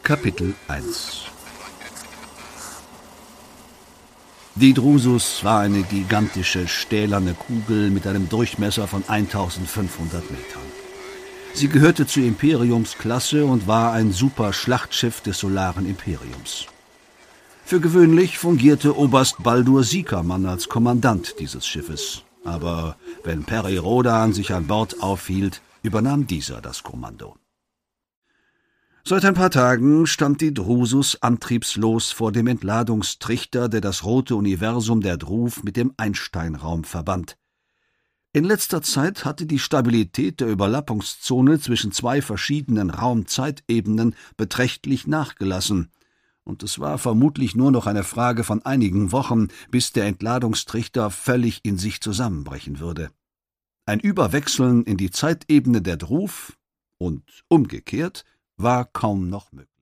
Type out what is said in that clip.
Kapitel 1 Die Drusus war eine gigantische stählerne Kugel mit einem Durchmesser von 1500 Metern. Sie gehörte zur Imperiumsklasse und war ein Super-Schlachtschiff des Solaren Imperiums. Für gewöhnlich fungierte Oberst Baldur Siekermann als Kommandant dieses Schiffes, aber wenn Peri Rodan sich an Bord aufhielt, übernahm dieser das Kommando. Seit ein paar Tagen stand die Drusus antriebslos vor dem Entladungstrichter, der das rote Universum der Druf mit dem Einsteinraum verband. In letzter Zeit hatte die Stabilität der Überlappungszone zwischen zwei verschiedenen Raum-Zeitebenen beträchtlich nachgelassen, und es war vermutlich nur noch eine Frage von einigen Wochen, bis der Entladungstrichter völlig in sich zusammenbrechen würde. Ein Überwechseln in die Zeitebene der Druf und umgekehrt war kaum noch möglich.